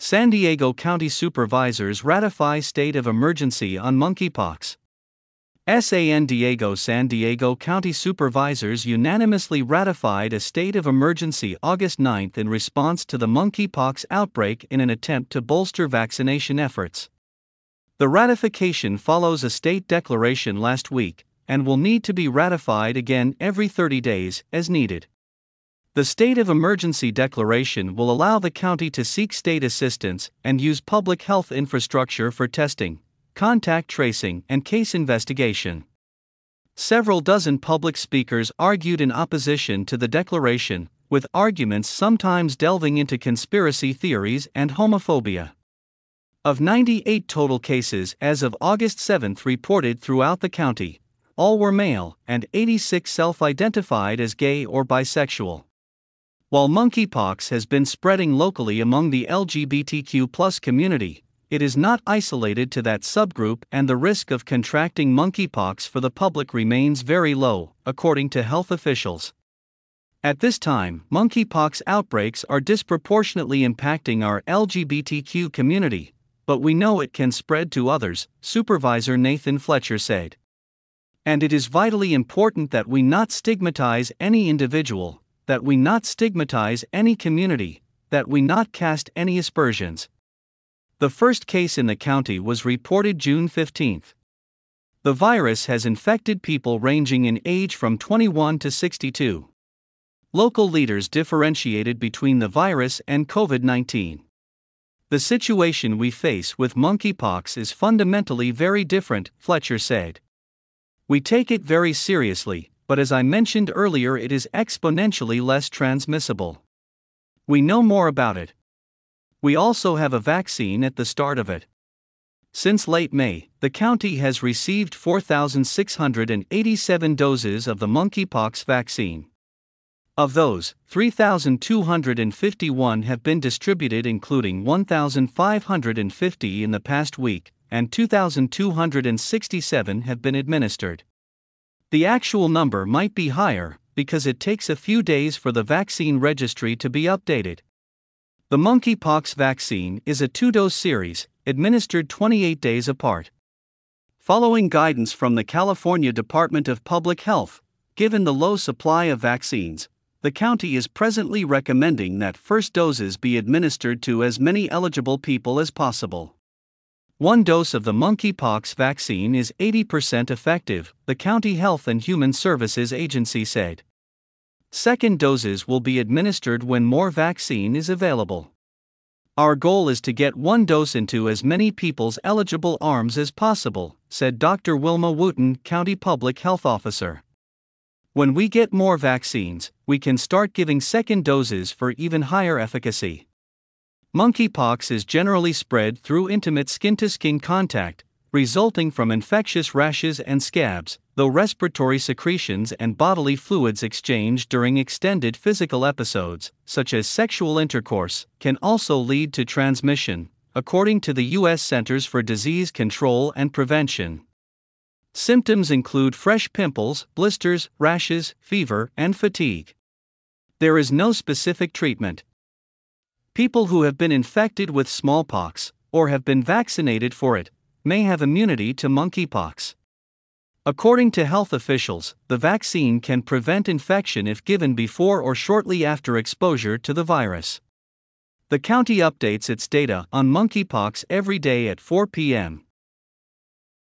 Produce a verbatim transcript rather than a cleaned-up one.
San Diego County supervisors ratify state of emergency on monkeypox. San Diego San Diego County supervisors unanimously ratified a state of emergency August ninth in response to the monkeypox outbreak in an attempt to bolster vaccination efforts. The ratification follows a state declaration last week and will need to be ratified again every thirty days, as needed. The state of emergency declaration will allow the county to seek state assistance and use public health infrastructure for testing, contact tracing, and case investigation. Several dozen public speakers argued in opposition to the declaration, with arguments sometimes delving into conspiracy theories and homophobia. Of ninety-eight total cases as of August seventh reported throughout the county, all were male, and eighty-six self-identified as gay or bisexual. While monkeypox has been spreading locally among the L G B T Q plus community, it is not isolated to that subgroup, and the risk of contracting monkeypox for the public remains very low, according to health officials. At this time, monkeypox outbreaks are disproportionately impacting our L G B T Q community, but we know it can spread to others, Supervisor Nathan Fletcher said. And it is vitally important that we not stigmatize any individual, that we not stigmatize any community, that we not cast any aspersions. The first case in the county was reported June fifteenth. The virus has infected people ranging in age from twenty-one to sixty-two. Local leaders differentiated between the virus and COVID nineteen. The situation we face with monkeypox is fundamentally very different, Fletcher said. We take it very seriously, but as I mentioned earlier, it is exponentially less transmissible. We know more about it. We also have a vaccine at the start of it. Since late May, the county has received four thousand six hundred eighty-seven doses of the monkeypox vaccine. Of those, three thousand two hundred fifty-one have been distributed, including one thousand five hundred fifty in the past week, and two thousand two hundred sixty-seven have been administered. The actual number might be higher, because it takes a few days for the vaccine registry to be updated. The monkeypox vaccine is a two-dose series, administered twenty-eight days apart. Following guidance from the California Department of Public Health, given the low supply of vaccines, the county is presently recommending that first doses be administered to as many eligible people as possible. One dose of the monkeypox vaccine is eighty percent effective, the County Health and Human Services Agency said. Second doses will be administered when more vaccine is available. Our goal is to get one dose into as many people's eligible arms as possible, said Doctor Wilma Wooten, County Public Health Officer. When we get more vaccines, we can start giving second doses for even higher efficacy. Monkeypox is generally spread through intimate skin-to-skin contact, resulting from infectious rashes and scabs, though respiratory secretions and bodily fluids exchanged during extended physical episodes, such as sexual intercourse, can also lead to transmission, according to the U S Centers for Disease Control and Prevention. Symptoms include fresh pimples, blisters, rashes, fever, and fatigue. There is no specific treatment. People who have been infected with smallpox, or have been vaccinated for it, may have immunity to monkeypox. According to health officials, the vaccine can prevent infection if given before or shortly after exposure to the virus. The county updates its data on monkeypox every day at four p m